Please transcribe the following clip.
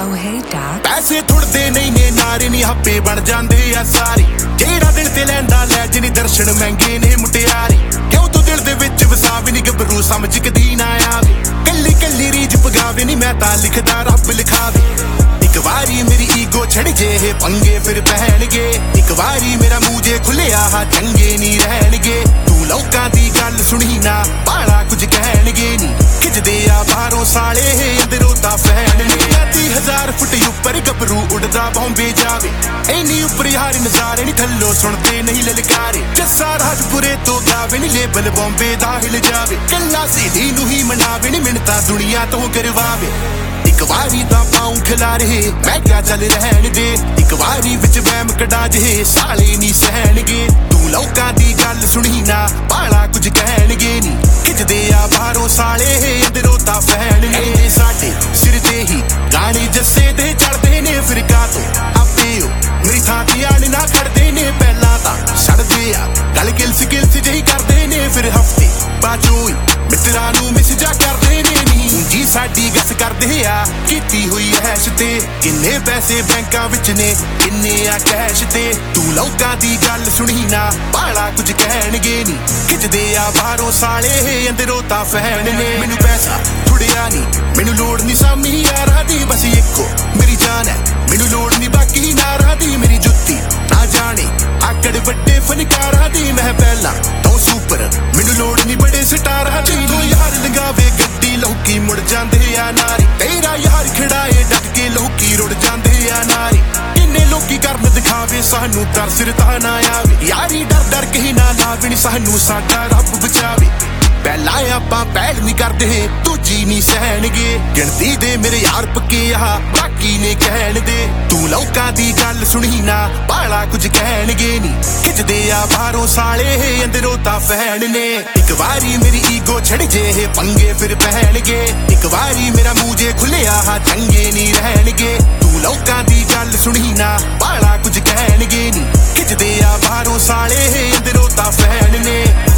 hey Doc। पैसे थुड़दे नहीं ने नारे नी हप्पे बन जांदे आ सारे जेड़ा दिल ते लैंदा लै जिनी दर्शन महंगे ने मुटियारे क्यों तू दिल दे विच वसावे नी गबरू समझ कदी ना आवे कल्ली कल्ली रीज पगावे नी मैं तां लिखदा रब लिखावे एक वारी मेरी ईगो छड़ जे पंगे फिर पहनगे एक वारी मेरा मूंह जे खुलिया हा चंगे नी रहणगे तू लोकां दी गल सुनी ना बाला कुछ कहणगे नी खिजदे आ बाहरों साले अंदरों दा फैन ने 30,000 फुट ऊपर गबरू उड़दा बॉम्बे जावे इन्नी उपर यार नजारे नी थल्लो सुनते नहीं ललकारे जस्सा राजपुरे तो गावे नी लेबल बॉम्बे दा हिल जावे कल्ला सीधी नू ही मनावे नी मिन्नतां दुनिया तो करवावे एक वारी दा पाऊं खिलारे मैं क्या चल रहन दे एक वारी विच वैम कड़ा जे साले नी सहणगे तू लोकां दी गल सुनी ना बाला कुछ कहणगे नी खिजदे आ बाहरों साले अंदरों दा फैन ने साडे सिर ते ही गाने जस्से ते चढ़दे ने फिर का तो आपे मेरी थां ते आण ना खड़दे ने पहला तां छड़दे आ गल गिल्स जही करदे ने फिर हफ्ते बाजोई मित्रां नू मैसेजा करदे ने नी जी साडी गस करदे आ कीती हुई ऐश ते किन्ने पैसे बैंकां विच ने किन्ने आ कैश ते तू लोकां दी गल सुनी ना बाला कुछ कहणगे नी खिजदे आ बाहरों साले अंदरों तां फैन ने मैनू पैसा थुड़िया नी मैनू लोड़ नी सामी यारां दी बस इक्को मेरी जान है मैनू लोड़ नी बाकी नारां दी मेरी जुत्ती ना जाने आकड़ वड्डे फनकारां दी मैं पहला तो सुपर मैनू लोड़ नी बड़े सितारां दी तू यार लंगावे गड्डी लोकी मुड़ जांदे आ नारी तेरा यार खड़ाए डट के लोकी रुड़ जांदे आ नारी किन्ने लोकी करन दिखावे सानू तरस रता ना आवे यारी डर डर के ही ना लावे नी सानू साडा रब बचावे पहला आपां पहल नहीं करदे दूजी नहीं सहणगे गिणती दे मेरे यार पक्के आ बाकी ने कहण दे तू लोकां दी गल सुनी ना बाला कुछ कहणगे नी खिजदे आ बाहरों साले अंदरों तां फैन ने एक वारी मेरी ईगो छड़ जे पंगे फिर पहनगे एक वारी मेरा मूंह जे खुलिया हा चंगे नी रहणगे तू लोकां दी गल सुनी ना बाला कुछ कहणगे नी खिजदे आ बाहरों साले अंदरों तां फैन ने